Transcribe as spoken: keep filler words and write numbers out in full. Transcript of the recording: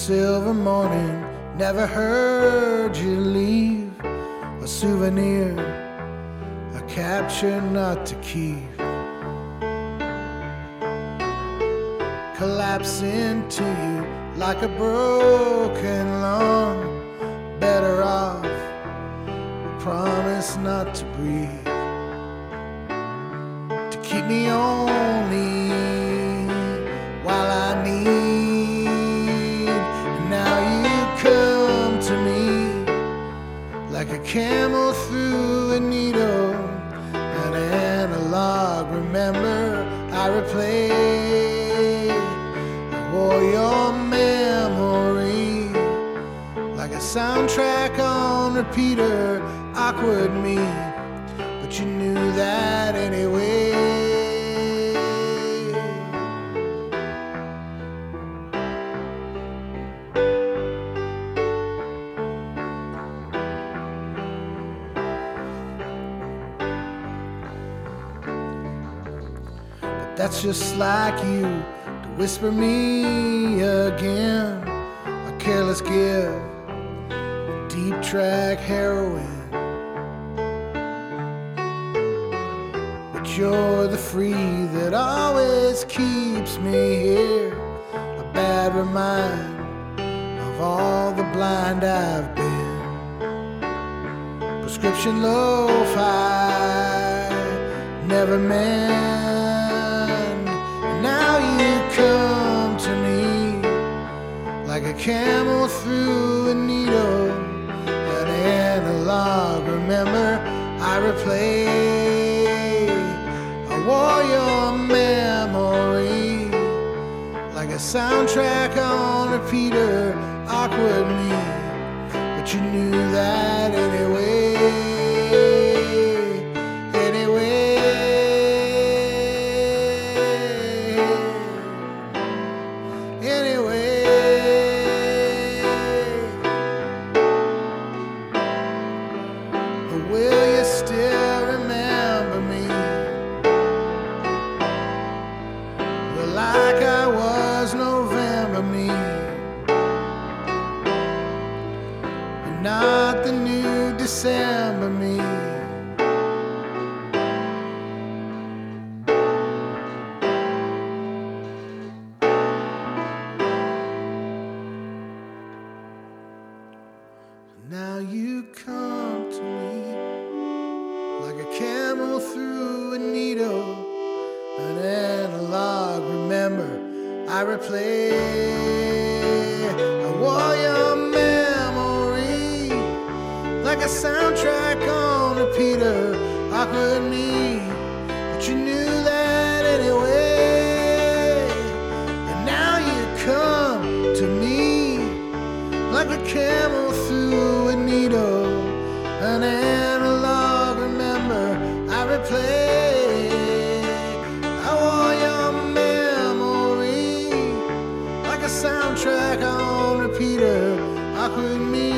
silver morning, never heard you leave. A souvenir, a capture not to keep. Collapse into you like a broken lung. Better off, promise not to breathe. To keep me only while I need. And now you come to me like a camel through a needle. An analog, remember I replay. I wore your memory like a soundtrack on repeater. Awkward me, but you knew that anyway. But that's just like you to whisper me again. A careless give, deep track heroin. You're the free that always keeps me here. A bad reminder of all the blind I've been. Prescription lo-fi, never mend. And now you come to me like a camel through a needle. An analog, remember I replay. Wore your memory like a soundtrack on repeater. Awkward me, but you knew that anyway. Anyway, anyway. But will you still remember me? Like I was November me, but not the new December me. Now you come to me like a camel through a needle. An analog, remember I replay. I wore your memory like a soundtrack on repeater. Awkward me, but you knew that anyway. And now you come to me like a camel through a needle. An analog, remember I replay. Soundtrack on repeater. Awkward me.